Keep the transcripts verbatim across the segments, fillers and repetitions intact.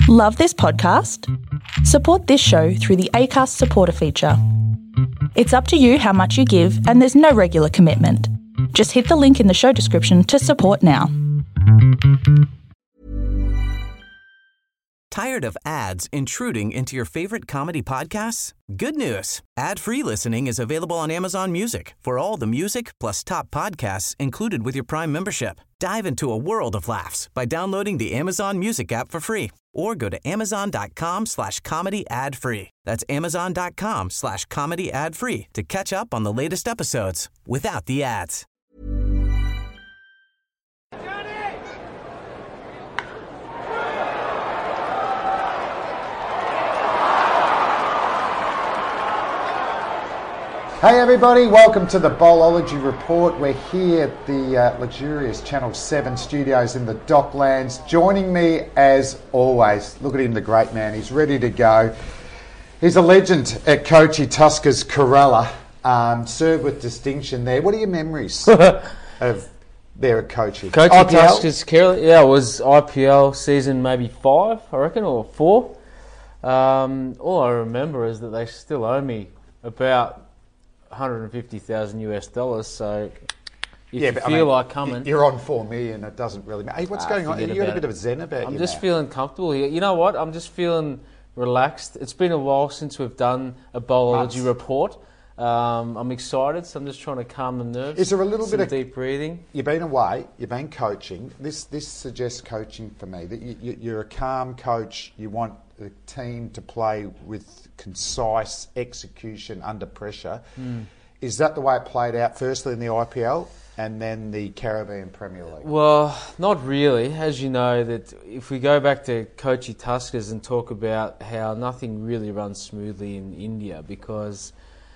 Love this podcast? Support this show through the Acast supporter feature. It's up to you how much you give, and there's no regular commitment. Just hit the link in the show description to support now. Tired of ads intruding into your favorite comedy podcasts? Good news. Ad-free listening is available on Amazon Music for all the music plus top podcasts included with your Prime membership. Dive into a world of laughs by downloading the Amazon Music app for free or go to amazon.com slash comedy ad free. That's amazon.com slash comedy ad free to catch up on the latest episodes without the ads. Hey everybody, welcome to the Bowlology Report. We're here at the uh, luxurious Channel seven studios in the Docklands. Joining me as always, look at him, the great man, he's ready to go. He's a legend at Kochi Tuskers Kerala, um, served with distinction there. What are your memories of there at Kochi? Kochi Tuskers Kerala, yeah, it was I P L season maybe five, I reckon, or four. Um, all I remember is that they still owe me about one hundred fifty thousand US dollars, so if yeah, you but, feel I mean, like coming... You're on four million, it doesn't really matter. Hey, what's ah, going on? You got a bit it. of a zen about I'm you just now. feeling comfortable here. You know what? I'm just feeling relaxed. It's been a while since we've done a Bowlology Months. report. Um, I'm excited, so I'm just trying to calm the nerves. Is there a little Some bit of deep breathing? You've been away, you've been coaching. This this suggests coaching for me, that you, you, you're a calm coach. You want the team to play with concise execution under pressure. Mm. Is that the way it played out, firstly in the I P L and then the Caribbean Premier League? Well, not really. As you know, that if we go back to Kochi Tuskers and talk about how nothing really runs smoothly in India, because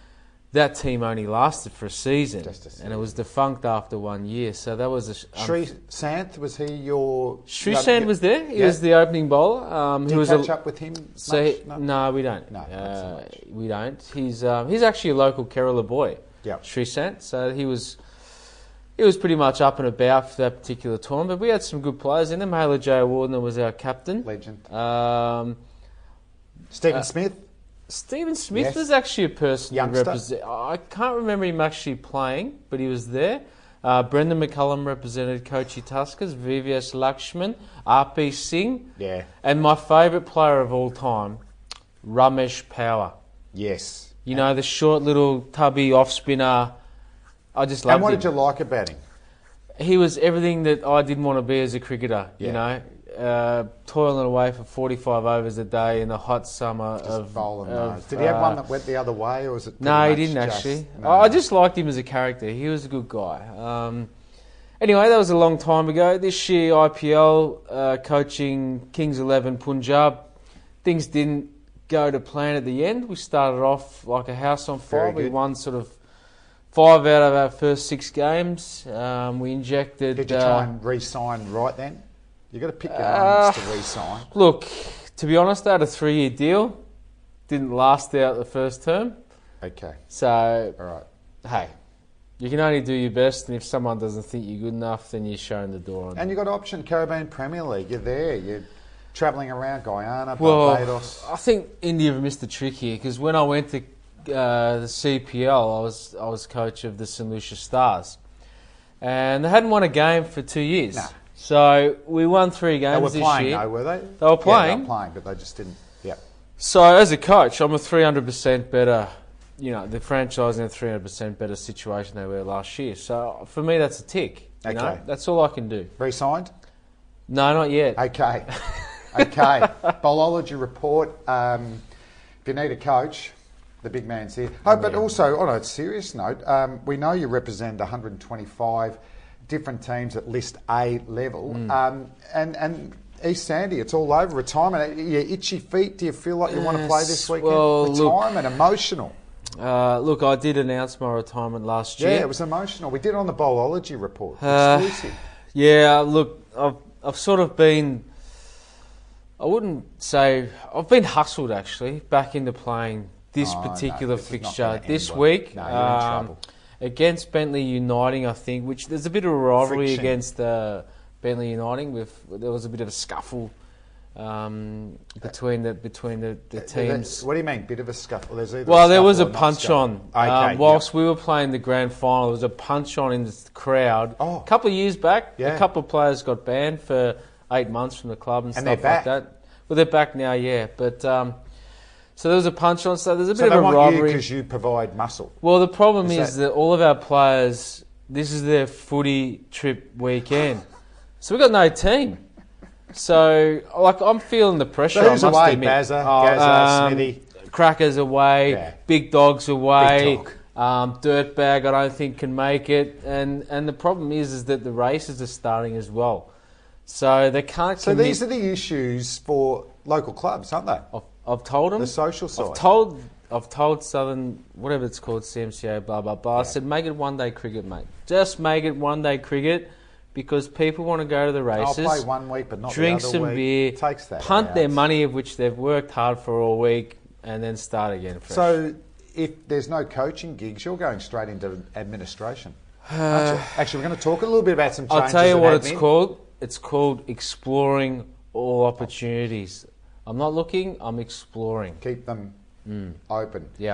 that team only lasted for a season, Just a season. and it was defunct after one year. So that was a... Sri Santh, was he your... Sri no, Santh was there. He yeah. was the opening bowler. Um, Did he you was catch a, up with him so much? he- No? no, we don't. No, not so uh, much. We don't. He's um, he's actually a local Kerala boy, Yep. Sri Santh. So he was he was pretty much up and about for that particular tournament. But we had some good players in there. Mahela Jayawardene was our captain. Legend. Um, Stephen uh, Smith? Stephen Smith Yes. was actually a person who Youngster. represent. I can't remember him actually playing, but he was there. Uh, Brendan McCullum represented Kochi Tuskers, V V S Lakshman, R P Singh, Yeah. and my favourite player of all time, Ramesh Power. Yes. You know, the short little tubby off spinner. I just loved And what him. did you like about him? He was everything that I didn't want to be as a cricketer. Yeah. You know, uh, toiling away for forty-five overs a day in the hot summer Just of. bowling of, those. Did he have uh, one that went the other way, or was it? No, pretty he much didn't just- actually. no. I just liked him as a character. He was a good guy. Um, anyway, that was a long time ago. This year, I P L uh, coaching Kings eleven Punjab. Things didn't go to plan at the end. We started off like a house on fire. Very We good. won sort of five out of our first six games. Um, we injected. Did you uh, try and re-sign right then? You got to pick your Uh, moments to re-sign. Look, to be honest, I had a three-year deal. Didn't last out the first term. Okay, So, all right. hey, you can only do your best, and if someone doesn't think you're good enough, then you're showing the door. And you got option Caribbean Premier League. You're there. You're travelling around Guyana, well, Barbados. I think India have missed the trick here, because when I went to uh, the C P L, I was I was coach of the Saint Lucia Stars, and they hadn't won a game for two years. No. So we won three games They were this playing, year. though, were they? They were playing. Yeah, they were playing, but they just didn't. Yeah. So as a coach, I'm a three hundred percent better. You know, the franchise in a three hundred percent better situation they were last year. So for me, that's a tick. You know, Okay. that's all I can do. Re-signed? No, not yet. Okay. Okay. Bowlology report. Um, if you need a coach, the big man's here. Oh, but also, on a serious note, um, we know you represent one hundred twenty-five different teams at List A level. Mm. Um, and, and East Sandy, it's all over. Retirement. Your itchy feet, do you feel like you want to play this Yes, weekend? well, look- Retirement, emotional. Uh, look, I did announce my retirement last year. Yeah, it was emotional. We did it on the Bowlology report. Uh, Exclusive. Yeah, look, I've I've sort of been. I wouldn't say I've been hustled actually back into playing this Oh, no, particular this is not fixture gonna end this well. week No, you're in trouble. against Bentley Uniting. I think, which there's a bit of a rivalry Friction. against uh, Bentley Uniting. With there was a bit of a scuffle um, between the between the, the teams. What do you mean, bit of a scuffle? There's either well, a there was a or not punch scuffle. on. Okay, um, whilst yep. we were playing the grand final, there was a punch on in the crowd. Oh. A couple of years back, Yeah. a couple of players got banned for eight months from the club and, And stuff they're like back. that. Well, they're back now, yeah. But um, so there was a punch on. So there's a So bit they of a want you rivalry. because you provide muscle. Well, the problem Is is, that- that all of our players, this is their footy trip weekend. So we've got no team. So, like, I'm feeling the pressure. So who's I must away? admit. Bazza, Oh, Gazza, um, Smithy? Crackers away, Yeah. Big Dogs away, Big um, Dirtbag I don't think can make it. And, and the problem is is that the races are starting as well. So they can't So commit. these are the issues for local clubs, aren't they? I've, I've told them. The social side. I've told, I've told Southern, whatever it's called, C M C A, blah, blah, blah. I said, make it one day cricket, mate. Just make it one day cricket because people want to go to the I'll races. play one week, but not drink the other some week. beer, Takes that punt out. their money of which they've worked hard for all week, and then start again fresh. So if there's no coaching gigs, you're going straight into administration. aren't you? Actually, we're going to talk a little bit about some changes. I'll tell you in what it's admin. called. It's called exploring all opportunities. I'm not looking, I'm exploring. Keep them open. Yeah.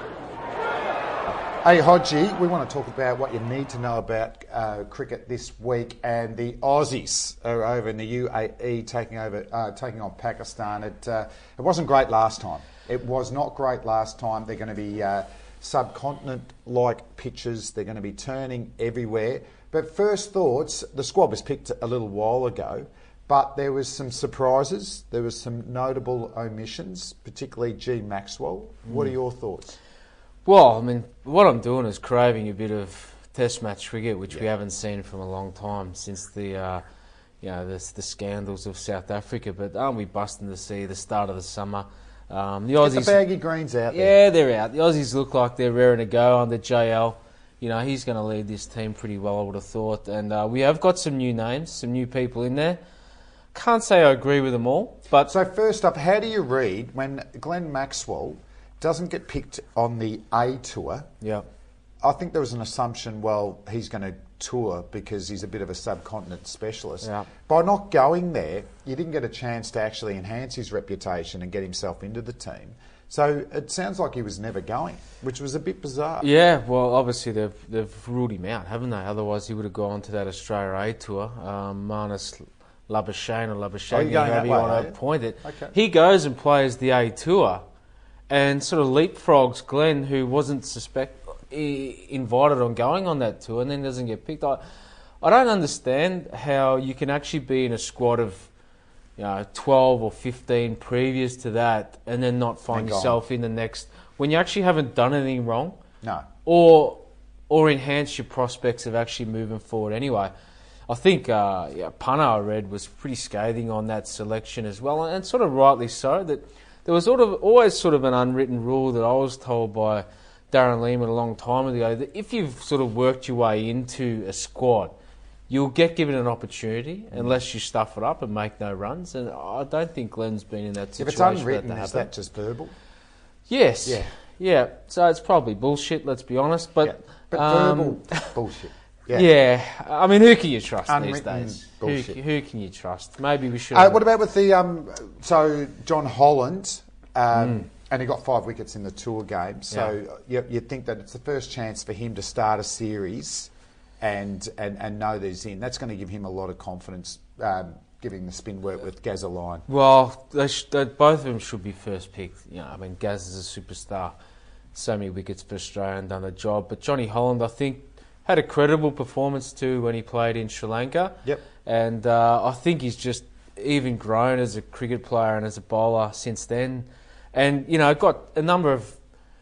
Hey, Hodgie, we want to talk about what you need to know about uh, cricket this week, and the Aussies are over in the U A E taking over, uh, taking on Pakistan. It uh, it wasn't great last time. It was not great last time. They're going to be uh, subcontinent-like pitches. They're going to be turning everywhere. But first thoughts, the squad was picked a little while ago, but there was some surprises. There was some notable omissions, particularly G. Maxwell. What are your thoughts? Well, I mean, what I'm doing is craving a bit of Test match cricket, which we Yeah. haven't seen from a long time since the, uh, you know, the, the scandals of South Africa. But aren't we busting to see the start of the summer? Um, the Get Aussies, the baggy greens out there. yeah, they're out. The Aussies look like they're raring to go under J L. You know, he's going to lead this team pretty well, I would have thought. And uh, we have got some new names, some new people in there. Can't say I agree with them all, but So first up, how do you read when Glenn Maxwell doesn't get picked on the A tour? yeah. I think there was an assumption, well, he's going to tour because he's a bit of a subcontinent specialist. Yeah. By not going there, you didn't get a chance to actually enhance his reputation and get himself into the team. So it sounds like he was never going, which was a bit bizarre. Yeah, well, obviously they've they've ruled him out, haven't they? Otherwise, he would have gone to that Australia A tour. Um, Marnus Labuschagne or Oh, Labuschagne, you're going however that you way, want are to you? point it. Okay. He goes and plays the A tour, and sort of leapfrogs Glenn, who wasn't suspect i- invited on going on that tour, and then doesn't get picked. I, I don't understand how you can actually be in a squad of, you know, twelve or fifteen previous to that, and then not find And gone. yourself in the next when you actually haven't done anything wrong, No. or or enhance your prospects of actually moving forward. Anyway, I think uh, yeah, Punter I read was pretty scathing on that selection as well, and sort of rightly so. That there was sort of always sort of an unwritten rule that I was told by Darren Lehman a long time ago that if you've sort of worked your way into a squad, you'll get given an opportunity unless you stuff it up and make no runs. And I don't think Glenn's been in that If situation. it's for unwritten, that to is happen. that just verbal? Yes. Yeah. Yeah. So it's probably bullshit, let's be honest. But, Yeah. But um, verbal bullshit. Yeah. yeah. I mean, who can you trust these Unwritten days? Who, bullshit. who can you trust? Maybe we should. Uh, what about with the um, so John Holland, um, Mm. and he got five wickets in the tour game. So you, you'd think that it's the first chance for him to start a series, and and, and know that he's in. That's going to give him a lot of confidence, um, giving the spin work with Gazaline. Well, they sh- they, both of them should be first picked. You know, I mean, Gaz is a superstar. So many wickets for Australia and done the job. But Johnny Holland, I think, had a credible performance too when he played in Sri Lanka. Yep. And uh, I think he's just even grown as a cricket player and as a bowler since then. And, you know, got a number of,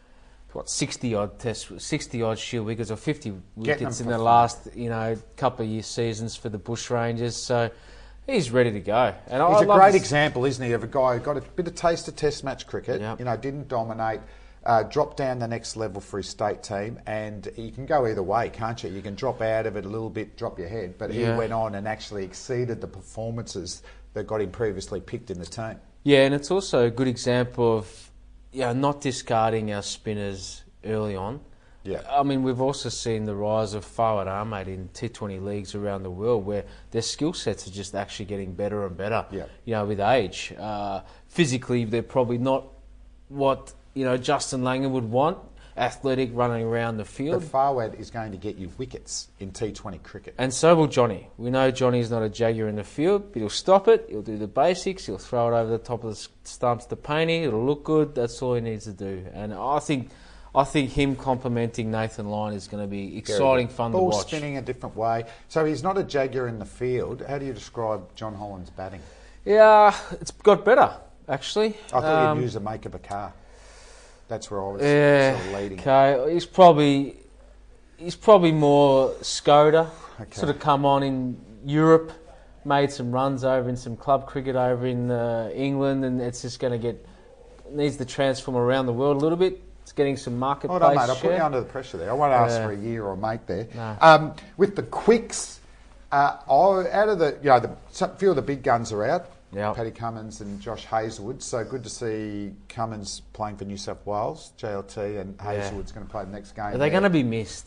what, sixty odd test, sixty odd Shield wickets or fifty wickets them in for the fun. last, you know, couple of years seasons for the Bush Rangers. So he's ready to go. And I He's a love great this- example, isn't he, of a guy who got a bit of taste of Test match cricket. Yep. You know, didn't dominate. Uh, dropped down the next level for his state team, and you can go either way, can't you? You can drop out of it a little bit, drop your head, but he Yeah. went on and actually exceeded the performances that got him previously picked in the team. Yeah, and it's also a good example of, you know, not discarding our spinners early on. Yeah. I mean, we've also seen the rise of forward arm mate in T twenty leagues around the world where their skill sets are just actually getting better and better, Yeah. you know, with age. Uh, physically, they're probably not what, you know, Justin Langer would want, athletic, running around the field. But forward is going to get you wickets in T twenty cricket. And so will Johnny. We know Johnny's not a jaguar in the field, but he'll stop it, he'll do the basics, he'll throw it over the top of the stumps to Paney, it'll look good, that's all he needs to do. And I think I think him complimenting Nathan Lyon is going to be exciting, fun Ball to watch. spinning a different way. So he's not a jaguar in the field. How do you describe John Holland's batting? Yeah, it's got better, actually. I thought Um, he'd use a make of a car. That's where I was Yeah, sort of leading. okay. He's probably he's probably more Skoda. Okay. Sort of come on in Europe, made some runs over in some club cricket over in uh, England, and it's just going to get needs to transform around the world a little bit. It's getting some marketplace Hold on, mate. I'll share. put you under the pressure there. I won't ask Yeah. for a year or a mate there. No. Um, with the quicks, uh, I, out of the, you know, the, some, few of the big guns are out. Yep. Paddy Cummins and Josh Hazlewood. So good to see Cummins playing for New South Wales, J L T, and Hazlewood's going to play the next game. Are they going to be missed?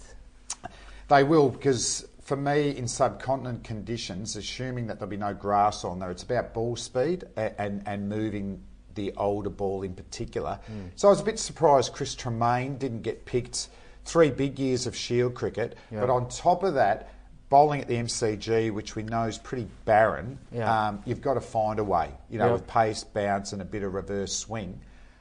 They will, because for me, in subcontinent conditions, assuming that there'll be no grass on there, it's about ball speed and, and, and moving the older ball in particular. Mm. So I was a bit surprised Chris Tremaine didn't get picked. Three big years of Shield cricket. Yep. But on top of that, bowling at the M C G, which we know is pretty barren, Yeah. um, you've got to find a way, you know, Yep. with pace, bounce and a bit of reverse swing.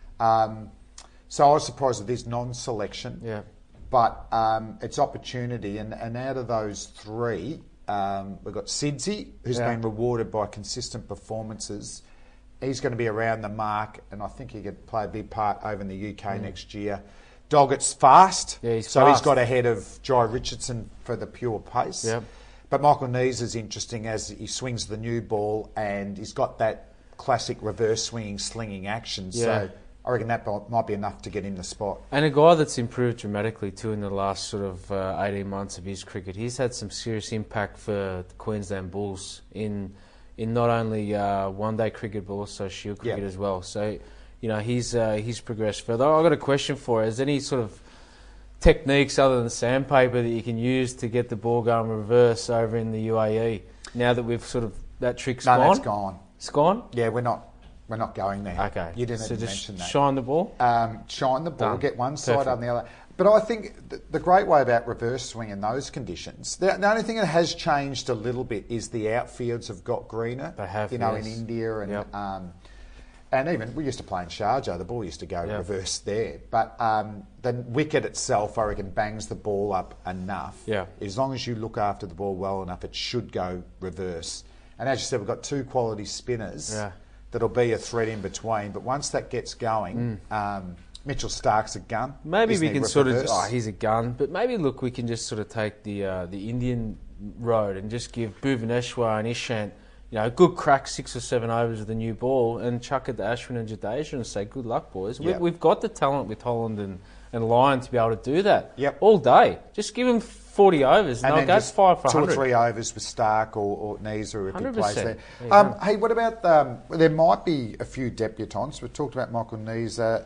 Um, so I was surprised at this non-selection. Yeah. But um, it's opportunity, and, and out of those three, um, we've got Sidzi, who's Yeah. been rewarded by consistent performances. He's going to be around the mark, and I think he could play a big part over in the U K mm. next year. Doggett's fast, Yeah, he's so fast. he's got ahead of Jai Richardson for the pure pace. Yep. But Michael Nees is interesting as he swings the new ball, and he's got that classic reverse swinging, slinging action. Yeah. So I reckon that might be enough to get him the spot. And a guy that's improved dramatically too in the last sort of uh, eighteen months of his cricket. He's had some serious impact for the Queensland Bulls in in not only uh, one-day cricket but also Shield cricket Yeah. as well. So, you know, he's uh, he's progressed further. I've got a question for you. Is there any sort of techniques other than sandpaper that you can use to get the ball going reverse over in the U A E now that we've sort of that trick's No, gone? that's gone. It's gone? Yeah, we're not we're not going there. Okay. You didn't so even just mention that. shine the ball? Um, shine the ball, Done. get one side Perfect. on the other. But I think the, the great way about reverse swing in those conditions, the, the only thing that has changed a little bit is the outfields have got greener. They have, you know, yes. in India and Yep. um, and even we used to play in Sharjah. The ball used to go Yep. reverse there, but um, the wicket itself, I reckon, bangs the ball up enough. Yeah. As long as you look after the ball well enough, it should go reverse. And as you said, we've got two quality spinners. Yeah. That'll be a thread in between. But once that gets going, um, Mitchell Stark's a gun. Maybe isn't we he, can sort of. reverse? Oh, he's a gun. But maybe look, we can just sort of take the uh, the Indian road and just give Bhuvaneshwar and Ishant, you know, a good crack, six or seven overs with a new ball, and chuck it to Ashwin and Jadeja and say, "Good luck, boys." We, Yep. We've got the talent with Holland and and Lyon to be able to do that. Yep. All day. Just give them forty overs, and, And they'll then go just five for two or hundred. three overs with Stark or, or Neeser if he one hundred plays there. percent. There you Um, go. hey, what about, um, there might be a few debutants. We've talked about Michael Neeser,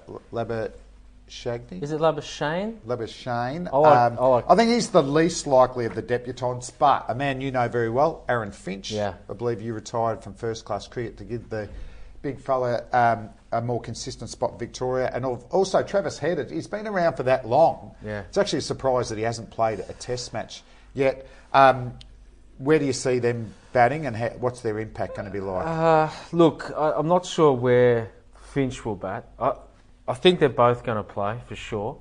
Labashagni. Is it Labashane? Labashane. I like- um, I like- I think he's the least likely of the debutants, but a man you know very well, Aaron Finch. Yeah. I believe you retired from first class cricket to give the big fella um, a more consistent spot in Victoria. And al- also Travis Head, he's been around for that long. Yeah. It's actually a surprise that he hasn't played a test match yet. Um, where do you see them batting, and how, what's their impact going to be like? Uh, look, I, I'm not sure where Finch will bat. I, I think they're both going to play for sure.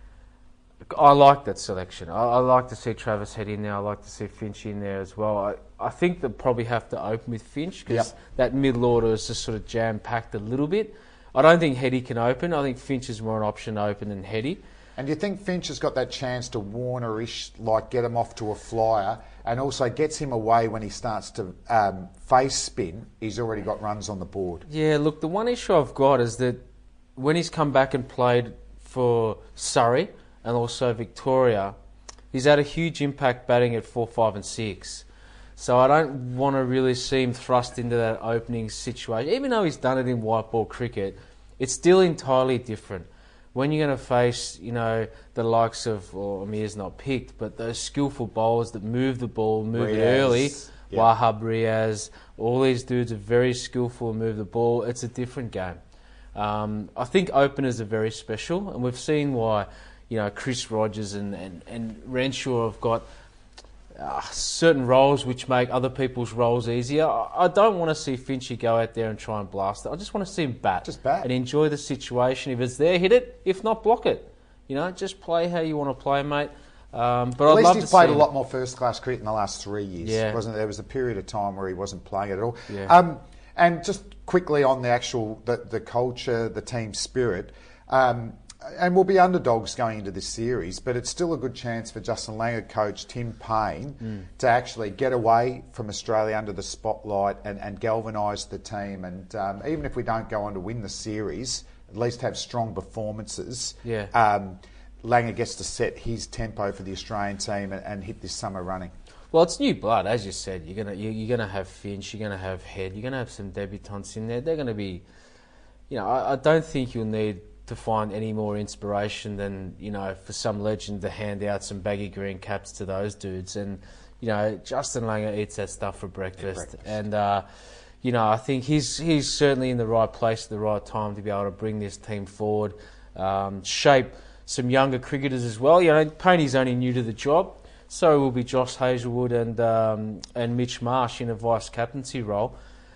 I like that selection. I, I like to see Travis Head in there. I like to see Finch in there as well. I, I think they'll probably have to open with Finch because Yep. that middle order is just sort of jam-packed a little bit. I don't think Heady can open. I think Finch is more an option to open than Heady. And do you think Finch has got that chance to Warner-ish, like get him off to a flyer, and also gets him away when he starts to um, face spin? He's already got runs on the board. Yeah, look, the one issue I've got is that when he's come back and played for Surrey and also Victoria, he's had a huge impact batting at four, five and six. So I don't want to really see him thrust into that opening situation. Even though he's done it in white ball cricket, it's still entirely different. when you're going to face, you know, the likes of, or Amir's not picked, but those skillful bowlers that move the ball, move Riaz, it early, yeah. Wahab Riaz, all these dudes are very skillful and move the ball. It's a different game. Um, I think openers are very special, and we've seen why, you know, Chris Rogers and, and, and Renshaw have got uh, certain roles which make other people's roles easier. I, I don't want to see Finchy go out there and try and blast it. I just want to see him bat. Just bat. And enjoy the situation. If it's there, hit it. If not, block it. You know, just play how you want to play, mate. Um, but At I'd least love he's to played see a him. lot more first-class cricket in the last three years. Yeah. Wasn't there? There was a period of time where he wasn't playing it at all. Yeah. Um, and just quickly on the actual, the, the culture, the team spirit, um, and we'll be underdogs going into this series, but it's still a good chance for Justin Langer coach Tim Payne mm. to actually get away from Australia under the spotlight and, and galvanise the team. And um, even if we don't go on to win the series, at least have strong performances. Yeah. Um, Langer gets to set his tempo for the Australian team and, and hit this summer running. Well, it's new blood, as you said. You're gonna you, you're gonna have Finch, you're gonna have Head, you're gonna have some debutants in there. They're gonna be, you know, I, I don't think you'll need to find any more inspiration than, you know, for some legend to hand out some baggy green caps to those dudes. And, you know, Justin Langer eats that stuff for breakfast, breakfast. and. Uh, You know, I think he's he's certainly in the right place at the right time to be able to bring this team forward, um, shape some younger cricketers as well. You know, Payne's only new to the job, so will be Josh Hazlewood and um, and Mitch Marsh in a vice captaincy role,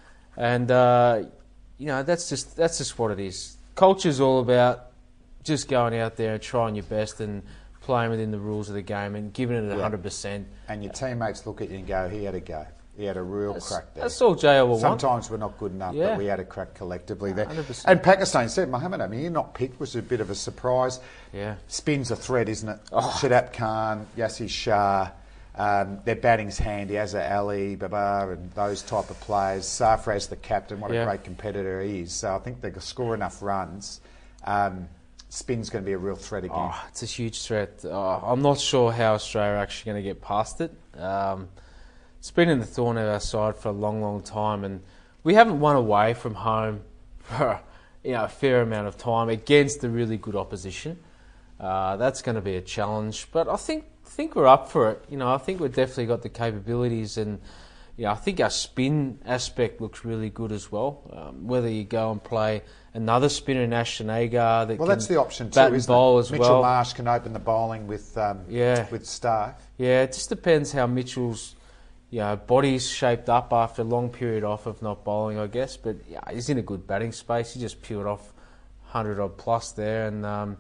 and uh, you know that's just that's just what it is. Culture's all about just going out there and trying your best and playing within the rules of the game and giving it a Yeah. hundred percent. And your teammates look at you and go, he had a go. He had a real That's, crack there. that's all J L will want. Sometimes we're not good enough, Yeah. but we had a crack collectively there. one hundred percent. And Pakistan said, Mohammad Amir not picked was a bit of a surprise. Yeah. Spin's a threat, isn't it? Oh. Shadab Khan, Yasir Shah, um, their batting's handy, Azhar Ali, Babar, and those type of players. Sarfraz, the captain, what Yeah. a great competitor he is. So I think they can score enough runs. Um, Spin's going to be a real threat again. Oh, it's a huge threat. Oh, I'm not sure how Australia are actually going to get past it. Um, it's been in the thorn of our side for a long, long time, and we haven't won away from home for you know a fair amount of time against a really good opposition. Uh, that's going to be a challenge, but I think think we're up for it. You know, I think we've definitely got the capabilities, and you know, I think our spin aspect looks really good as well. Um, whether you go and play another spinner in Ashton Agar that Well, can that's the option too, bat and isn't bowl it? as Mitchell well. Marsh can open the bowling with um, Yeah. with Stark. Yeah, it just depends how Mitchell's you know, body's shaped up after a long period off of not bowling, I guess. But yeah, he's in a good batting space. He just peeled off one hundred odd plus there. And um,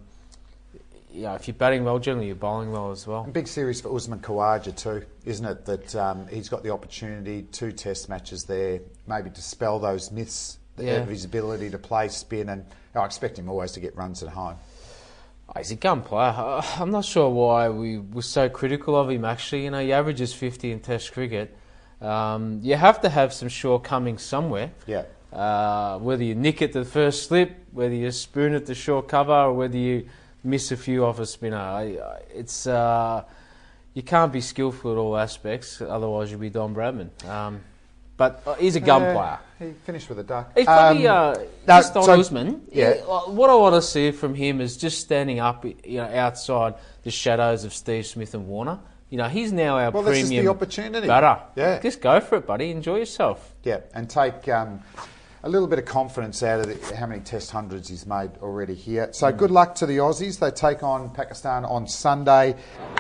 yeah, if you're batting well, generally you're bowling well as well. A big series for Usman Khawaja too, isn't it? That um, he's got the opportunity, two test matches there, maybe dispel those myths Yeah. of his ability to play spin. And I expect him always to get runs at home. Oh, he's a gun player. Uh, I'm not sure why we were so critical of him, actually. You know, he averages fifty in Test cricket. Um, you have to have some shortcomings somewhere. Yeah. Uh, whether you nick at the first slip, whether you spoon at the short cover, or whether you miss a few off a spinner. I, I, it's uh, you can't be skillful at all aspects, otherwise you'll be Don Bradman. Um, but uh, he's a gun Uh, player. He finished with a duck. He's probably Um, uh, no, just on so- Usman. yeah. he- uh, what I want to see from him is just standing up, you know, outside the shadows of Steve Smith and Warner. You know, he's now our Well, this is premium the opportunity. batter. Yeah. Just go for it, buddy. Enjoy yourself. Yeah, and take um, a little bit of confidence out of the, how many Test hundreds he's made already here. So good luck to the Aussies. They take on Pakistan on Sunday.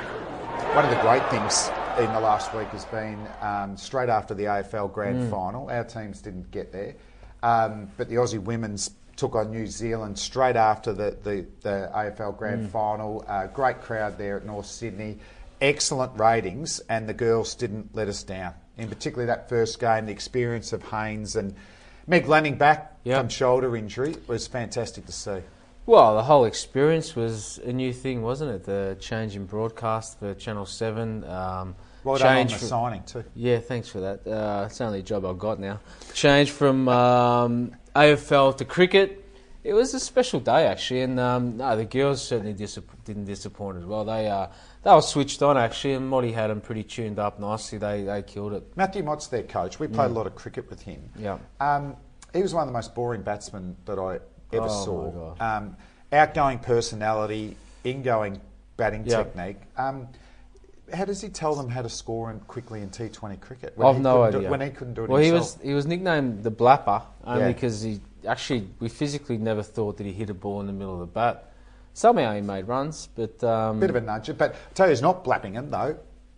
One of the great things in the last week has been um, straight after the A F L Grand Final. Our teams didn't get there, um, but the Aussie women's took on New Zealand straight after the, the, the A F L Grand Final. Uh, great crowd there at North Sydney. Excellent ratings, and the girls didn't let us down. In particular, that first game, the experience of Haynes and Meg Lanning back Yep. from shoulder injury was fantastic to see. Well, the whole experience was a new thing, wasn't it? The change in broadcast for Channel seven. Um, Well done on change the from- signing too. Yeah, thanks for that. Uh, it's the only job I've got now. Change from um, A F L to cricket. It was a special day, actually, and um, no, the girls certainly disapp- didn't disappoint as well. They uh, they were switched on, actually, and Motti had them pretty tuned up nicely. They they killed it. Matthew Mott's their coach. We played a lot of cricket with him. Yeah. Um, he was one of the most boring batsmen that I ever Oh, saw. my God. Um, outgoing personality, ingoing batting Yep. technique. Um, how does he tell them how to score in quickly in T twenty cricket? I've he no couldn't do- idea. when he couldn't do it Well, he himself. was he was nicknamed the Blapper only Yeah. because he actually we physically never thought that he hit a ball in the middle of the bat. Somehow he made runs, but um, Bit of a nudge, but I tell you, he's not blapping him though.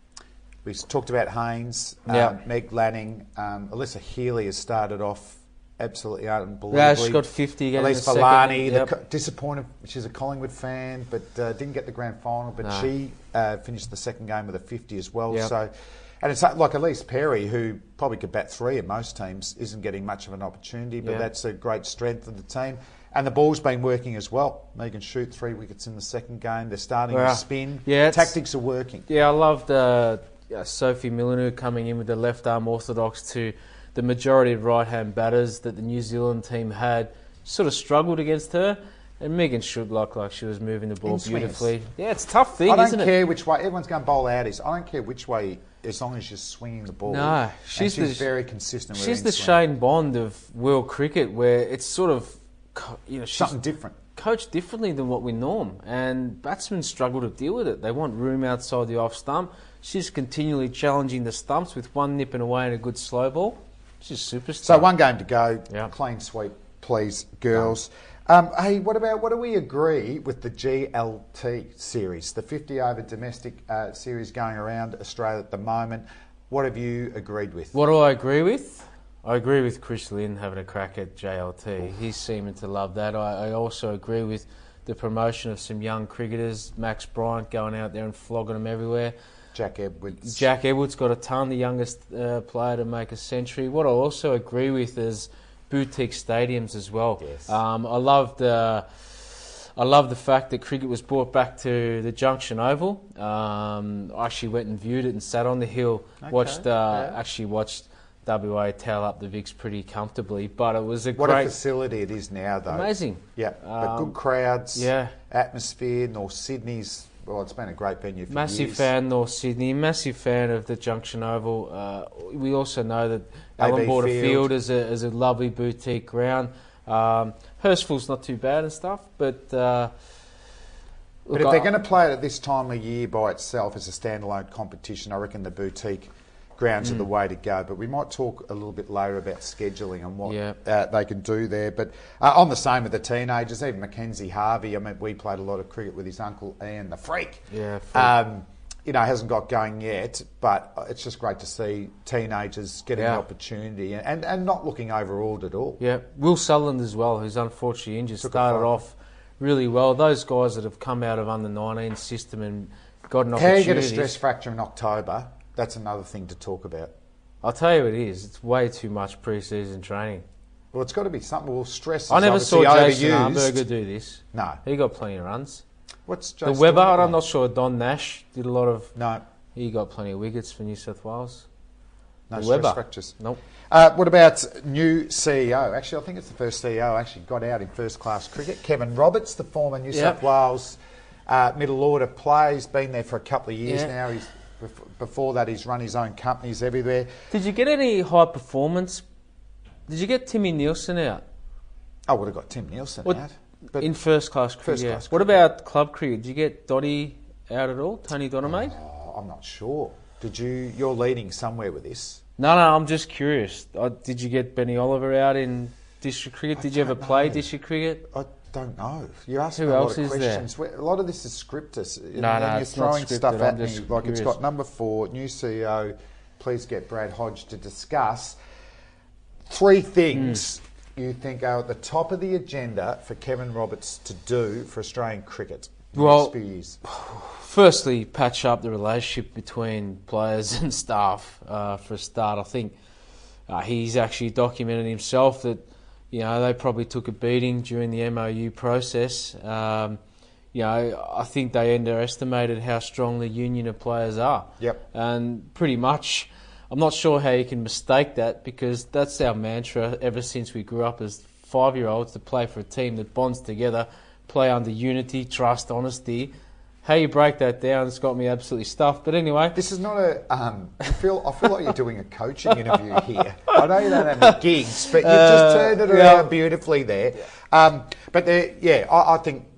We talked about Haynes, um, Yeah. Meg Lanning, um, Alyssa Healy has started off absolutely unbelievably. Yeah, she got fifty again in Elise the second, Villani, yep. the co- disappointed. She's a Collingwood fan, but uh, didn't get the grand final. But No. she uh, finished the second game with a fifty as well. Yep. So, and it's like Elise Perry, who probably could bat three in most teams, isn't getting much of an opportunity. But Yeah. that's a great strength of the team. And the ball's been working as well. Megan Shoot, three wickets in the second game. They're starting Well, to spin. yeah, it's- Tactics are working. Yeah, I loved uh, yeah, Sophie Milanu coming in with the left arm orthodox to the majority of right hand batters that the New Zealand team had. Sort of struggled against her, and Megan should look like she was moving the ball In swings. beautifully. Yeah, it's a tough thing, I don't isn't care it? which way. Everyone's going to bowl outies. I don't care which way, as long as you're swinging the ball. No, And she's she's the- very consistent with her She's the in-swing. Shane Bond of world cricket, where it's sort of, co- you know, she's Something different. coached differently than what we norm, and batsmen struggle to deal with it. They want room outside the off stump. She's continually challenging the stumps with one nipping away and a good slow ball. She's a superstar. So one game to go. Yeah. Clean sweep, please, girls. Um, hey, what about what do we agree with the G L T series, the fifty over domestic uh, series going around Australia at the moment? What have you agreed with? What do I agree with? I agree with Chris Lynn having a crack at J L T. He's seeming to love that. I, I also agree with the promotion of some young cricketers. Max Bryant going out there and flogging them everywhere. Jack Edwards. Jack Edwards got a ton, the youngest uh, player to make a century. What I also agree with is boutique stadiums as well. Yes. Um, I loved uh, I love the fact that cricket was brought back to the Junction Oval. Um, I actually went and viewed it and sat on the hill. Okay, Watched uh, yeah. actually watched W A towel up the Vicks pretty comfortably. But it was a What great, a facility it is now, though. amazing. Yeah, but Um, good crowds. yeah. Atmosphere. North Sydney's. Well, it's been a great venue for Massive years. fan, North Sydney. Massive fan of the Junction Oval. Uh, we also know that A B Allan Border Field. Field is a, is a lovely boutique ground. Um, Hurstville's not too bad and stuff, but uh, But look, if I- they're going to play it at this time of year by itself as a standalone competition, I reckon the boutique grounds Mm. are the way to go. But we might talk a little bit later about scheduling and what Yeah. uh, they can do there. But uh, on the same with the teenagers, even Mackenzie Harvey. I mean, we played a lot of cricket with his uncle Ian, the freak. Yeah, freak. Um, you know, hasn't got going yet, but it's just great to see teenagers getting Yeah. the opportunity and, and, and not looking overawed at all. yeah, Will Sutherland as well, who's unfortunately injured, Took a started fight. off really well. Those guys that have come out of under nineteen system and got an How you opportunity. get a stress fracture in October, that's another thing to talk about. I'll tell you, it is. It's way too much pre-season training. Well, it's got to be something. Well, stress is I never saw obviously Jason overused. Armberger do this. No. He got plenty of runs. What's The Jason Weber, doing? I'm not sure. Don Nash did a lot of. No, He got plenty of wickets for New South Wales. no The stress Weber. fractures. Nope. Uh, what about new C E O? Actually, I think it's the first C E O actually got out in first class cricket. Kevin Roberts, the former New Yep. South Wales uh, middle order player, he's been there for a couple of years Yeah. now. He's bef- before that, he's run his own companies everywhere. Did you get any high performance? Did you get Timmy Nielsen out I would have got Tim Nielsen What- out, but in first class cricket? First yeah. class What cricket. about club cricket? Did you get Dotty out at all? Tony Donamate? oh, I'm not sure. Did you? You're leading somewhere with this. No, no. I'm just curious. Uh, did you get Benny Oliver out in district cricket? I Did you ever don't play know. district cricket? I don't know. You're asking Who a lot else of is there? questions. Where- A lot of this is scripted. No, and no, then you're it's not throwing scripted. stuff I'm at me. just Like it's curious. got number four, new C E O. Please get Brad Hodge to discuss three things Hmm. you think are at the top of the agenda for Kevin Roberts to do for Australian cricket in the Well- next few years. Firstly, patch up the relationship between players and staff. Uh, for a start, I think uh, he's actually documented himself that you know they probably took a beating during the M O U process. Um, you know, I think they underestimated how strong the union of players are. Yep. And pretty much, I'm not sure how you can mistake that because that's our mantra ever since we grew up as five-year-olds to play for a team that bonds together, play under unity, trust, honesty. How you break that down has got me absolutely stuffed. But anyway, This is not a. Um, I feel. I feel like you're doing a coaching interview here. I know you don't have any gigs, but you've just Uh, turned it yeah. around beautifully there. Um, but there, yeah, I, I think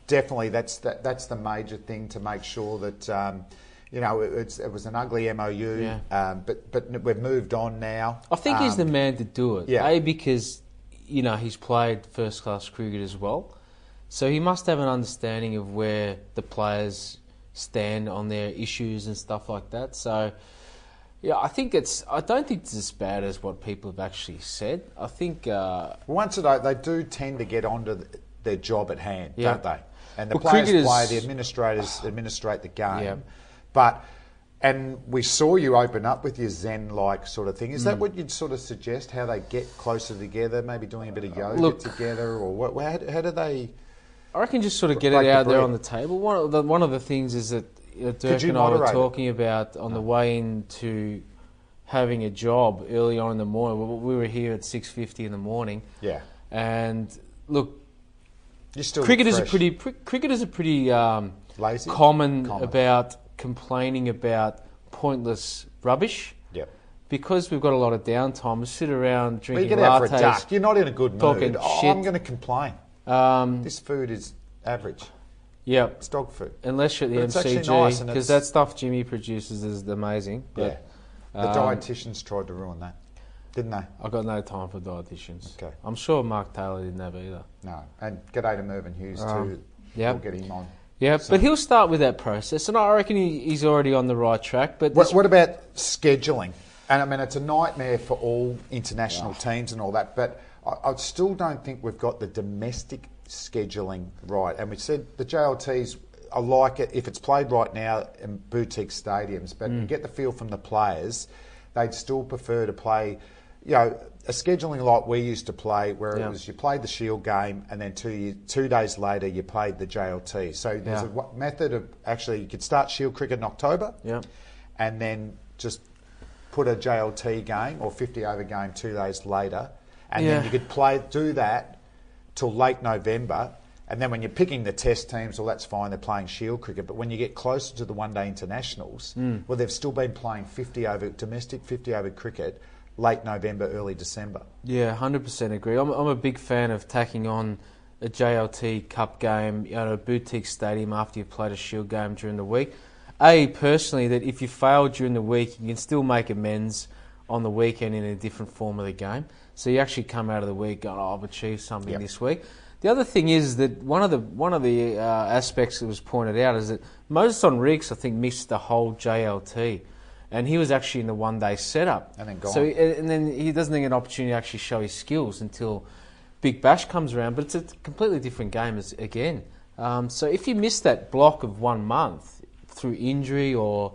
definitely that's that, that's the major thing to make sure that. Um, You know, it, it's, it was an ugly M O U, Yeah. um, but but we've moved on now. I think um, he's the man to do it. yeah. A, because, you know, he's played first-class cricket as well. So he must have an understanding of where the players stand on their issues and stuff like that. So, yeah, I think it's... I don't think it's as bad as what people have actually said. I think... Uh, Once a day, they do tend to get onto the, their job at hand, Yeah. don't they? And the Well, players cricketers- play, the administrators administrate the game. Yeah. But... And we saw you open up with your Zen-like sort of thing. Is Mm. that what you'd sort of suggest, how they get closer together, maybe doing a bit of yoga Look- together? Or what? How, how do they... I reckon just sort of get Break it the out there bread. on the table. One of the, one of the things is that you know, Dirk you and I were moderate it? talking about on the way into having a job early on in the morning. We we were here at six fifty in the morning. Yeah. And look, You still look cricket is a fresh. pretty pr- cricket is a pretty um, Lazy? common, Common. about complaining about pointless rubbish. Yep. Because we've got a lot of downtime, we sit around Well, drinking you get out for a lattes. duck. You're not in a good talking mood. Oh, shit. I'm going to complain. Um, This food is average. yeah, It's dog food. unless you're at But the it's M C actually G, nice and because it's- that stuff Jimmy produces is amazing. Yeah. But, The um, dietitians tried to ruin that, didn't they? I've got no time for dietitians. Okay. I'm sure Mark Taylor didn't have either. No. And g'day to Mervyn Hughes Um, too. yep. We'll get him on. Yeah, So- but he'll start with that process, and I reckon he, he's already on the right track. But What, this- what about scheduling? And I mean, it's a nightmare for all international teams and all that, but I, I still don't think we've got the domestic scheduling right. And we said the J L Ts, I like it if it's played right now in boutique stadiums, but Mm. you get the feel from the players, they'd still prefer to play, you know, a scheduling like we used to play, where Yeah. it was you played the Shield game and then two years, two days later you played the J L T. So there's Yeah. a w- method of actually you could start Shield cricket in October, Yeah. and then just put a J L T game or fifty over game two days later, and Yeah. then you could play do that till late November. And then when you're picking the test teams, well, that's fine, they're playing Shield cricket. But when you get closer to the one-day internationals, Mm. well, they've still been playing fifty over domestic fifty over cricket late November, early December. yeah, one hundred percent agree. I'm, I'm a big fan of tacking on a J L T Cup game at a boutique stadium after you've played a Shield game during the week. A, personally, that if you fail during the week, you can still make amends on the weekend in a different form of the game. So you actually come out of the week going, oh, I've achieved something Yep. this week. The other thing is that one of the one of the uh, aspects that was pointed out is that Moses Henriques, I think, missed the whole J L T, and he was actually in the one-day setup. And then gone. So, and then he doesn't get an opportunity to actually show his skills until Big Bash comes around. But it's a completely different game as, again. Um, so if you miss that block of one month through injury or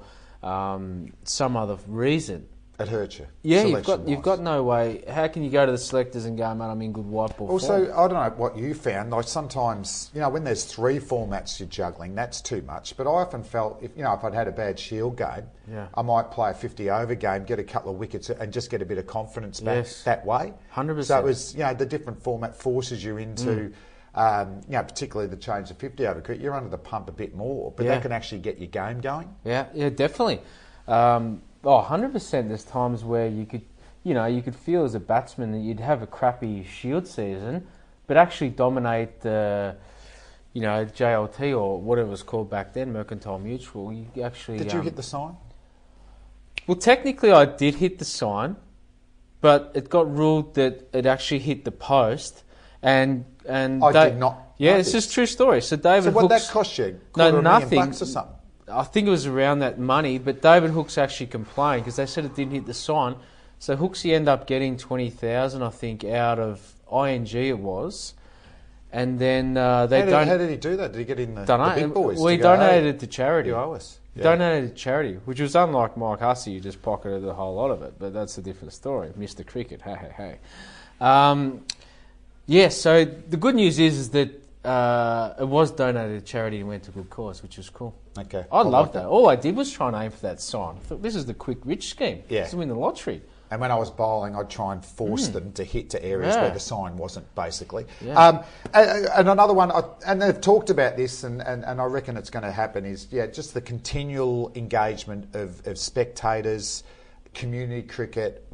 um, some other reason, It hurts you. yeah, you've got selection-wise. you've got no way. How can you go to the selectors and go, man, I'm in good white ball Also, form? I don't know what you found. Like sometimes, you know, when there's three formats you're juggling, that's too much. But I often felt, if you know, if I'd had a bad Shield game, Yeah. I might play a fifty over game, get a couple of wickets, and just get a bit of confidence back Yes. that way. one hundred percent. So it was, you know, the different format forces you into, um, you know, particularly the change to fifty over cricket. You're under the pump a bit more, but Yeah. that can actually get your game going. Yeah, yeah, definitely. Um, oh, one hundred percent. There's times where you could, you know, you could feel as a batsman that you'd have a crappy Shield season, but actually dominate the, you know, J L T or whatever it was called back then, Mercantile Mutual. You actually Did you um, hit the sign? Well, technically, I did hit the sign, but it got ruled that it actually hit the post, and and I Da- did not Yeah, know it's this. just true story. So David So what Hooks, that cost you? No, Quarter of a million nothing. bucks or something? I think it was around that money, but David Hooks actually complained because they said it didn't hit the sign. So Hooksy ended up getting twenty thousand, I think, out of I N G it was, and then uh, they How did, don't. how did he do that? Did he get in the, don't the know. big boys? Well, he to go, donated "Hey, it to charity. You owe us. He Yeah. Donated to charity, which was unlike Mike Hussey, who just pocketed the whole lot of it. But that's a different story. Mister Cricket, hey, hey, hey. Um, yeah. So the good news is, is that uh, it was donated to charity and went to good cause, which is cool. Okay. I I love like that. that. All I did was try and aim for that sign. I thought this is the quick rich scheme. Yeah. This is win the lottery. And when I was bowling, I'd try and force them to hit to areas Yeah. where the sign wasn't, basically. Yeah. Um, and, and another one, I- and they've talked about this, and, and, and I reckon it's going to happen, is yeah, just the continual engagement of, of spectators, community cricket,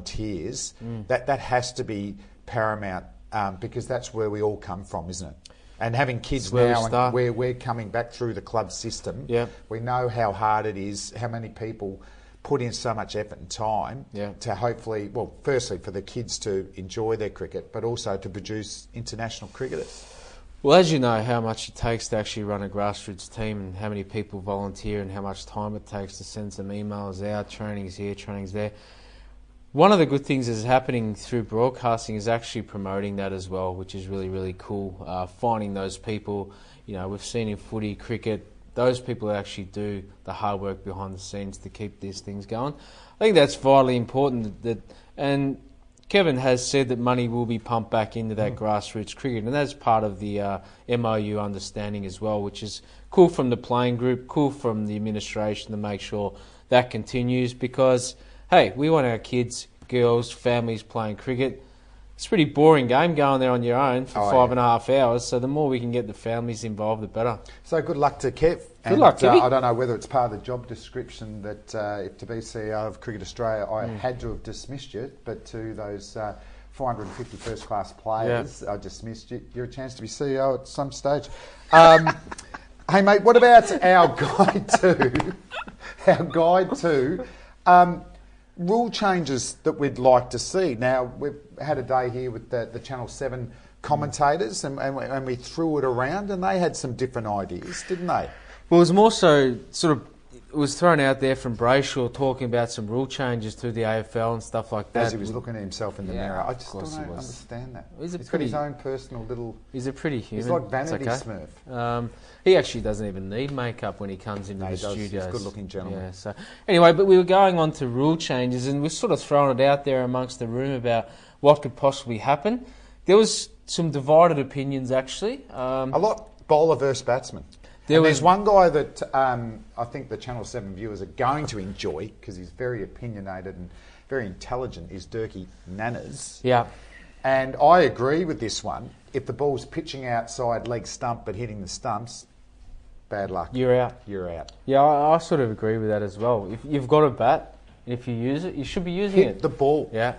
volunteers. That, that has to be paramount um, because that's where we all come from, isn't it? And having kids That's where we now, and start. where we're coming back through the club system, Yeah. we know how hard it is, how many people put in so much effort and time Yeah. to hopefully, well, firstly for the kids to enjoy their cricket, but also to produce international cricketers. Well, as you know, how much it takes to actually run a grassroots team and how many people volunteer and how much time it takes to send some emails out, trainings here, trainings there. One of the good things that's happening through broadcasting is actually promoting that as well, which is really, really cool. Uh, finding those people, you know, we've seen in footy, cricket, those people that actually do the hard work behind the scenes to keep these things going. I think that's vitally important. That, that and Kevin has said that money will be pumped back into that mm. grassroots cricket, and that's part of the uh, M O U understanding as well, which is cool from the playing group, cool from the administration to make sure that continues because, hey, we want our kids, girls, families playing cricket. It's a pretty boring game going there on your own for oh, five yeah. and a half hours, so the more we can get the families involved, the better. So good luck to Kev. Good and, luck, Kevy. Uh, I don't know whether it's part of the job description that uh, if to be C E O of Cricket Australia, I mm. had to have dismissed you, but to those uh, four hundred fifty first-class players, yeah. I dismissed you. You're a chance to be C E O at some stage. Um, hey, mate, what about our guide two? Our guide two. Um, Rule changes that we'd like to see. Now, we've had a day here with the, the Channel seven commentators and, and, we, and we threw it around and they had some different ideas, didn't they? Well, it was more so sort of, it was thrown out there from Brayshaw talking about some rule changes through the A F L and stuff like that. As he was looking at himself in the yeah, mirror. I just don't he understand that. He's, a he's pretty, got his own personal little... He's a pretty human. He's like Vanity okay. Smurf. Um, he actually doesn't even need makeup when he comes into no, the he does. studios. He's a good-looking gentleman. Yeah, so anyway, but we were going on to rule changes and we're sort of throwing it out there amongst the room about what could possibly happen. There was some divided opinions, actually. Um, a lot bowler versus batsman. There and was there's one guy that um, I think the Channel seven viewers are going to enjoy because he's very opinionated and very intelligent, is Durkee Nanners. Yeah. And I agree with this one. If the ball's pitching outside leg stump but hitting the stumps, bad luck. You're out. You're out. Yeah, I, I sort of agree with that as well. If you've got a bat, and if you use it, you should be using Hit it. the ball. Yeah.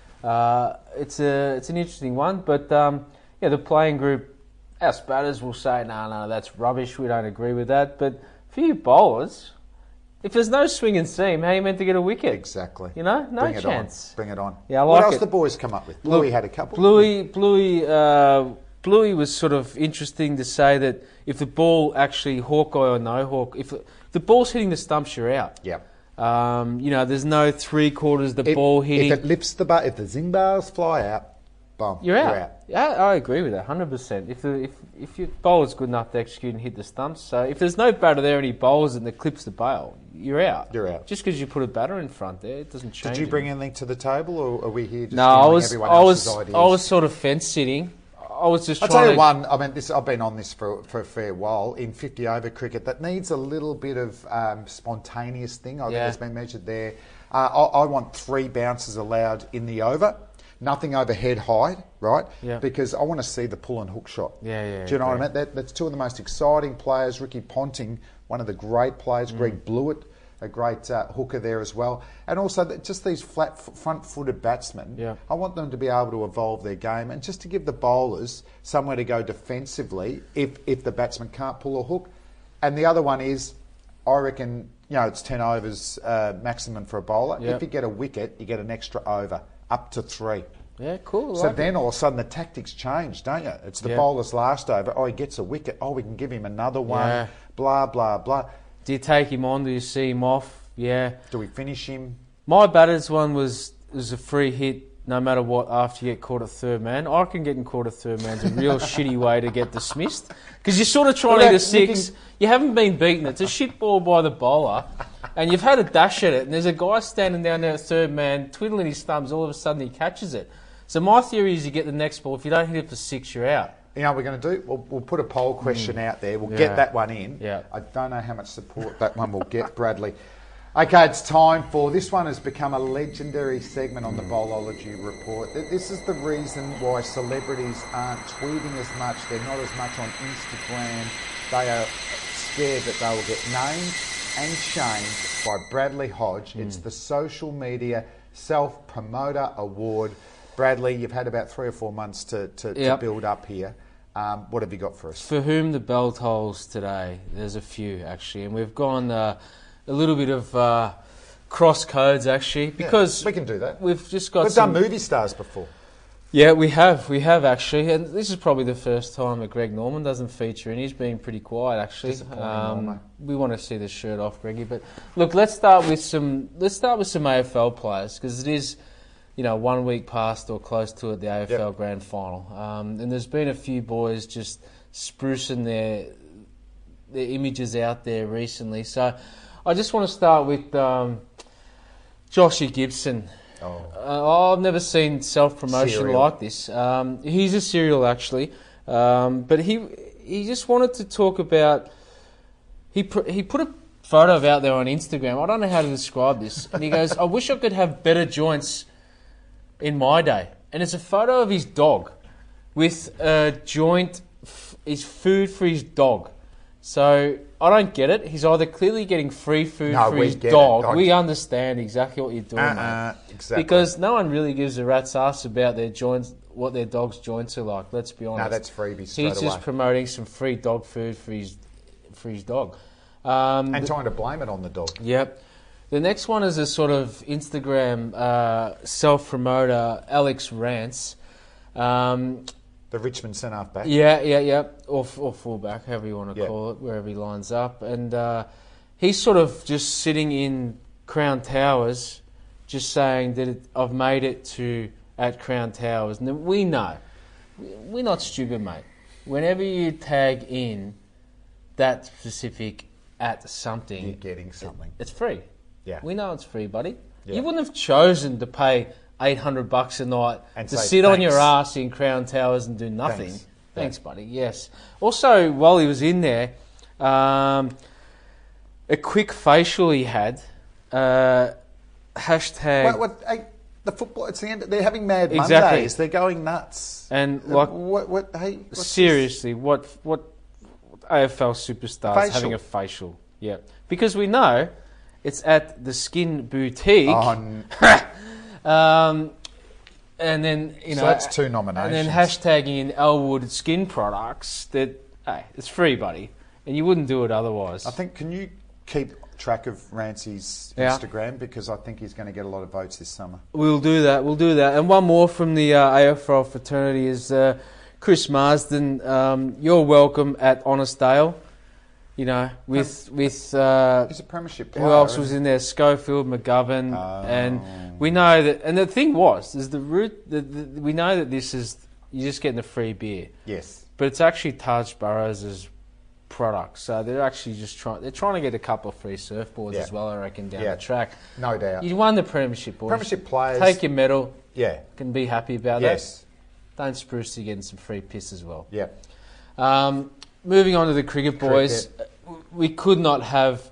Uh, it's a it's an interesting one, but um, yeah, the playing group, us batters will say, no, no, that's rubbish, we don't agree with that. But for you bowlers, if there's no swing and seam, how are you meant to get a wicket? Exactly. You know, no Bring it chance. On. Bring it on. Yeah, I what like else it. the boys come up with? Bluey Look, had a couple. Bluey, Bluey, uh, Bluey was sort of interesting to say that if the ball actually Hawkeye or no Hawk, if the ball's hitting the stumps, you're out. Yep. Um, you know, there's no three quarters the If- ball hitting. If it lifts the bar, if the zing bars fly out, boom, You're out. You're out. Yeah, I agree with that, one hundred percent. If the, if if your bowler's good enough to execute and hit the stumps, so if there's no batter there and he bowls and it clips the bail, you're out. You're out. Just because you put a batter in front there, it doesn't change. Did you bring it. anything to the table, or are we here just No, I stealing was, everyone I else's was, ideas? I was sort of fence sitting. I was just I'll trying tell you to. one. I mean, this. I've been on this for for a fair while in fifty over cricket. That needs a little bit of um, spontaneous thing. I think Yeah. it's been measured there. Uh, I, I want three bounces allowed in the over. Nothing overhead high, right? Yeah. Because I want to see the pull and hook shot. Yeah, yeah. Do you know what I agree. mean? That, that's two of the most exciting players. Ricky Ponting, one of the great players. Mm. Greg Blewett, a great uh, hooker there as well. And also th- just these flat f- front-footed batsmen. Yeah. I want them to be able to evolve their game and just to give the bowlers somewhere to go defensively if, if the batsman can't pull a hook. And the other one is, I reckon, you know, it's ten overs uh, maximum for a bowler. Yep. If you get a wicket, you get an extra over, up to three. Yeah, cool. I So like then it. all of a sudden the tactics change, don't you? It's the Yeah. bowler's last over. Oh, he gets a wicket. Oh, we can give him another one. Yeah. Blah, blah, blah. Do you take him on? Do you see him off? Yeah. Do we finish him? My batter's one was was a free hit no matter what after you get caught at third man. I reckon getting caught at third man's a real shitty way to get dismissed because you're sort of trying What to hit a about six. looking- You haven't been beaten. It's a shit ball by the bowler and you've had a dash at it and there's a guy standing down there at third man twiddling his thumbs. All of a sudden he catches it. So my theory is you get the next ball. If you don't hit it for six, you're out. You know what we're going to do? We'll, we'll put a poll question out there. We'll Yeah. get that one in. Yeah. I don't know how much support that one will get, Bradley. Okay, it's time for... This one has become a legendary segment on the Bowlology Report. Th- This is the reason why celebrities aren't tweeting as much. They're not as much on Instagram. They are scared that they will get named and shamed by Bradley Hodge. It's the Social Media Self-Promoter Award. Bradley, you've had about three or four months to, to, Yep. to build up here. Um, what have you got for us? For whom the bell tolls today, there's a few actually, and we've gone uh, a little bit of uh, cross codes actually because yeah, we can do that. We've just got. We've some, done movie stars before. Yeah, we have, we have actually, and this is probably the first time that Greg Norman doesn't feature, and he's being pretty quiet actually. Um, we want to see the shirt off, Greggy. But look, let's start with some. Let's start with some A F L players because it is, you know, one week past or close to it, the A F L yep. Grand Final, um, and there's been a few boys just sprucing their their images out there recently. So, I just want to start with um, Joshy Gibson. Oh. Uh, I've never seen self-promotion serial. like this. Um, he's a serial, actually, um, but he he just wanted to talk about. He pr- he put a photo of out there on Instagram. I don't know how to describe this, and he goes, "I wish I could have better joints in my day." And it's a photo of his dog with a joint, f- his food for his dog. So I don't get it. He's either clearly getting free food no, for his dog. We understand exactly what you're doing, uh-uh, mate. Exactly. Because no one really gives a rat's ass about their joints, what their dog's joints are like. Let's be honest. No, that's freebie straight He's away. just promoting some free dog food for his for his dog, um, and trying to blame it on the dog. Yep. The next one is a sort of Instagram uh, self-promoter, Alex Rance. Um, The Richmond centre-half back. Yeah, yeah, yeah. Or, or full-back, however you want to yeah. call it, wherever he lines up. And uh, he's sort of just sitting in Crown Towers, just saying that it, I've made it to at Crown Towers. And we know, we're not stupid, mate. Whenever you tag in that specific at something, you're getting something. It, it's free. Yeah. We know it's free, buddy. Yeah. You wouldn't have chosen to pay eight hundred bucks a night and to say, sit thanks. on your ass in Crown Towers and do nothing. Thanks, Thanks yeah. buddy. Yes. Also, while he was in there, um, a quick facial he had. Uh, hashtag. What, what, hey, the football. It's the end. They're having mad exactly. Mondays. They're going nuts. And uh, like, what? What? Hey, seriously, this? what? What? A F L superstars facial. having a facial? Yeah, because we know it's at the Skin Boutique. Oh, Um, and then, you know... So that's two nominations. And then hashtagging in Elwood skin products that, hey, it's free, buddy. And you wouldn't do it otherwise. I think, can you keep track of Rancy's yeah. Instagram? Because I think he's going to get a lot of votes this summer. We'll do that, we'll do that. And one more from the uh, A F L fraternity is uh, Chris Marsden. Um, you're welcome at Honorsdale. You know, with with uh, he's a premiership player. Who else was in there? Schofield, McGovern, oh. and we know that. And the thing was, is the root. The, the, we know that this is you're just getting a free beer. Yes, but it's actually Taj Burrows' product. So they're actually just trying. They're trying to get a couple of free surfboards yeah. as well. I reckon down yeah. the track. No doubt. You won the premiership, boys. Premiership players. Take your medal. Yeah, can be happy about yes. that. Don't spruce to getting some free piss as well. Yeah. Um, moving on to the cricket, boys. Cricket. We could not have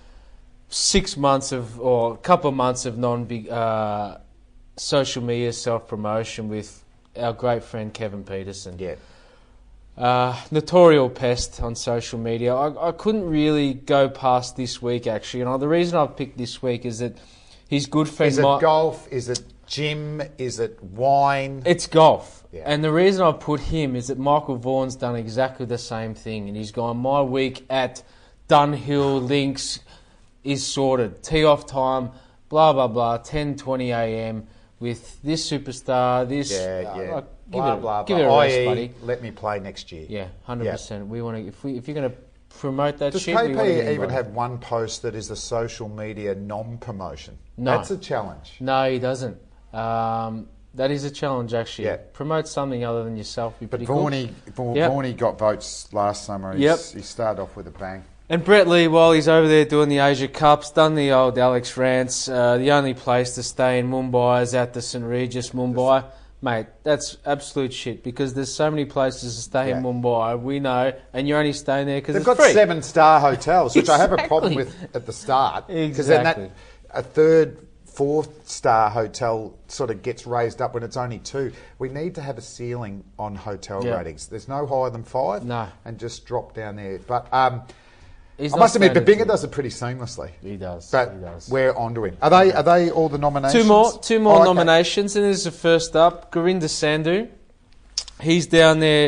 six months of, or a couple of months of non-big uh, social media self-promotion with our great friend Kevin Peterson. Yeah. Uh, notorial pest on social media. I, I couldn't really go past this week, actually. And the reason I've picked this week is that his good friend... Is it Mi- golf? Is it gym? Is it wine? It's golf. Yeah. And the reason I put him is that Michael Vaughan's done exactly the same thing. And he's gone, my week at Dunhill Links is sorted. Tee-off time, blah, blah, blah, ten twenty a m with this superstar, this... Yeah, uh, yeah. Like, blah, give it, blah, give blah. it a rest, I E, buddy. Let me play next year. Yeah, one hundred percent. Yeah. We want to... If, we, if you're going to promote that Does shit... Does K P P even have one post that is a social media non-promotion? No. That's a challenge. No, he doesn't. Um... That is a challenge, actually. Yeah. Promote something other than yourself. Be but pretty Vaughan, cool. yep. Vaughan got votes last summer. He's, yep. He started off with a bang. And Brett Lee, while he's over there doing the Asia Cups, done the old Alex Rance. Uh, the only place to stay in Mumbai is at the Saint Regis, Mumbai. Mate, that's absolute shit because there's so many places to stay yeah. in Mumbai. We know, and you're only staying there because it's free. They've got seven-star hotels, which exactly. I have a problem with at the start. Exactly. Then that, a third... fourth-star hotel sort of gets raised up when it's only two. We need to have a ceiling on hotel yeah. ratings. There's no higher than five. No. And just drop down there. But um, He's I must admit, Babinga does it pretty seamlessly. He does. But he does. we're on to him. Are they, are they all the nominations? Two more, two more oh, okay. nominations, and this is the first up. Gurinder Sandhu. He's down there Is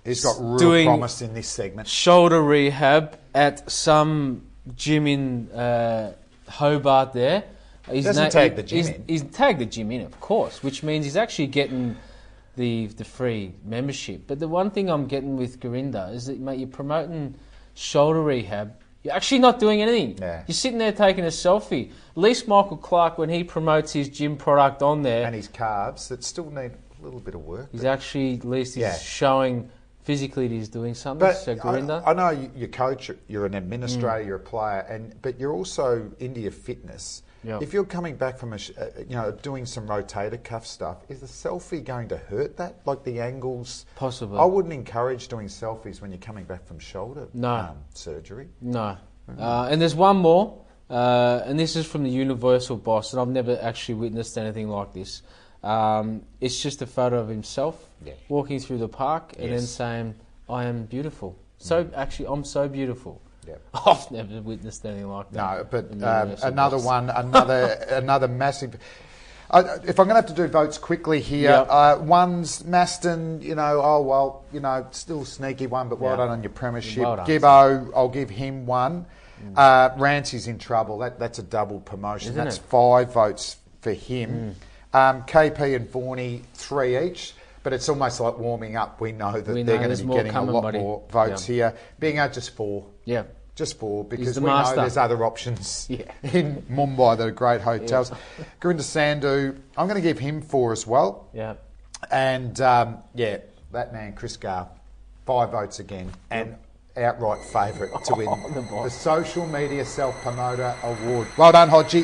He's got real doing promise in this segment. Shoulder rehab at some gym in uh, Hobart there. He's Doesn't na- tag the gym he's, in. He's tagged the gym in, of course, which means he's actually getting the the free membership. But the one thing I'm getting with Gurinder is that, mate, you're promoting shoulder rehab. You're actually not doing anything. Yeah. You're sitting there taking a selfie. At least Michael Clark, when he promotes his gym product on there, And his calves that still need a little bit of work. he's actually, at least he's Yeah. showing physically that he's doing something. But So Gurinder, I, I know you- you're coach, you're an administrator, you're a player, and but you're also into your fitness. Yeah. If you're coming back from a, sh- uh, you know, doing some rotator cuff stuff, is the selfie going to hurt that? Like the angles? Possibly. I wouldn't encourage doing selfies when you're coming back from shoulder No. um, surgery. No. Uh, and there's one more, uh, and this is from the Universal boss, and I've never actually witnessed anything like this. Um, it's just a photo of himself Yeah. walking through the park and then Yes. saying, I am beautiful. So, actually, I'm so beautiful. Yeah. I've never witnessed anything like that. No, but in the um, Universal another boss. one, another another massive. Uh, if I'm going to have to do votes quickly here, Yep. uh, one's Maston, you know, oh, well, you know, still sneaky one, but well Yeah. done on your premiership. Well done, Gibbo, I'll give him one. Uh, Rancy's in trouble. That, that's a double promotion. Isn't that's it? five votes for him. Um, K P and Forney, three each. But it's almost like warming up. We know that We they're know going there's to be more getting coming, a lot buddy. more votes Yeah. here. Being out just four. Yeah. Just four, because the we master. know there's other options Yeah. in Mumbai that are great hotels. Gurinder Sandhu, I'm going to give him four as well. Yeah. And, um, yeah, that man, Chris Gar, five votes again. And outright favourite to win Oh, the the, boss. Social Media Self-Promoter Award. Well done, Hodgie.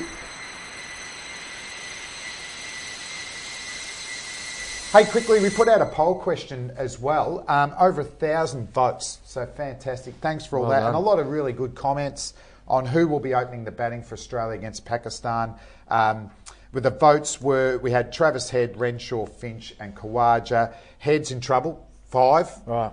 Hey, quickly, we put out a poll question as well. Um, over a thousand votes, so fantastic. Thanks for all Well that, done. and a lot of really good comments on who will be opening the batting for Australia against Pakistan. Um, with the votes were we had Travis Head, Renshaw, Finch, and Khawaja. Head's in trouble, five. Right.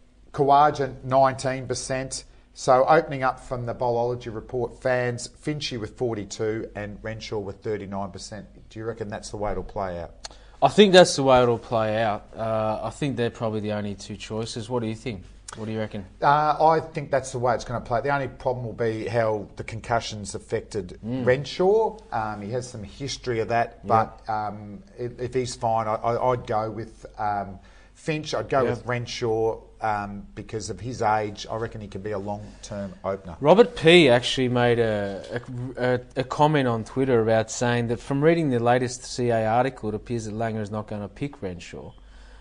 Khawaja, nineteen percent. So opening up from the Bowlology Report fans, Finchy with forty-two and Renshaw with thirty-nine percent. Do you reckon that's the way it'll play out? I think that's the way it'll play out. Uh, I think they're probably the only two choices. What do you think? What do you reckon? Uh, I think that's the way it's going to play. The only problem will be how the concussions affected Mm. Renshaw. Um, he has some history of that, but um, if, if he's fine, I, I, I'd go with um, Finch. I'd go Yeah. with Renshaw um, because of his age. I reckon he could be a long-term opener. Robert P actually made a, a, a comment on Twitter about saying that from reading the latest C A article, it appears that Langer is not going to pick Renshaw.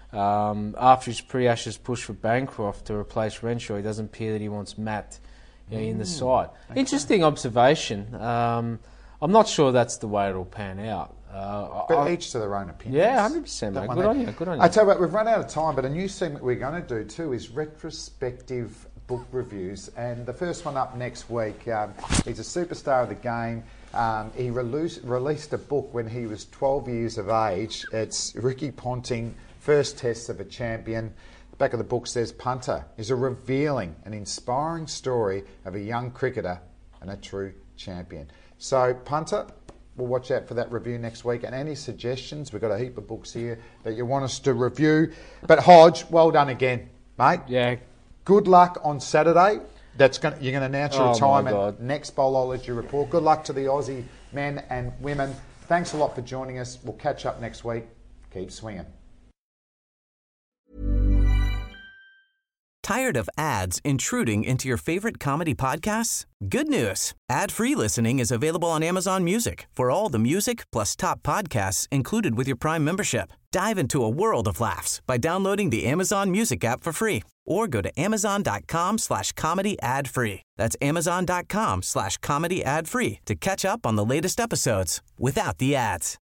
Um, after his pre-Ashes push for Bancroft to replace Renshaw, it doesn't appear that he wants Matt you know, in the side. Interesting observation. Um, I'm not sure that's the way it'll pan out. Uh, But I- each to their own opinions. Yeah, one hundred percent, Don't mate. mind Good that. on you, good on you. I tell you what, we've run out of time, but a new segment we're going to do too is retrospective book reviews. And the first one up next week, um, he's a superstar of the game. Um, he released, released a book when he was twelve years of age. It's Ricky Ponting, First Tests of a Champion. The back of the book says Punter is a revealing and inspiring story of a young cricketer and a true champion. So, Punter, we'll watch out for that review next week. And any suggestions, we've got a heap of books here that you want us to review. But Hodge, well done again, mate. yeah, Good luck on Saturday. That's going you're going to announce your Oh, my retirement God. next Bowlology Report. Good luck to the Aussie men and women. Thanks a lot for joining us. We'll catch up next week. Keep swinging. Tired of ads intruding into your favorite comedy podcasts? Good news. Ad-free listening is available on Amazon Music for all the music plus top podcasts included with your Prime membership. Dive into a world of laughs by downloading the Amazon Music app for free or go to amazon.com slash comedy ad free. That's amazon.com slash comedy ad free to catch up on the latest episodes without the ads.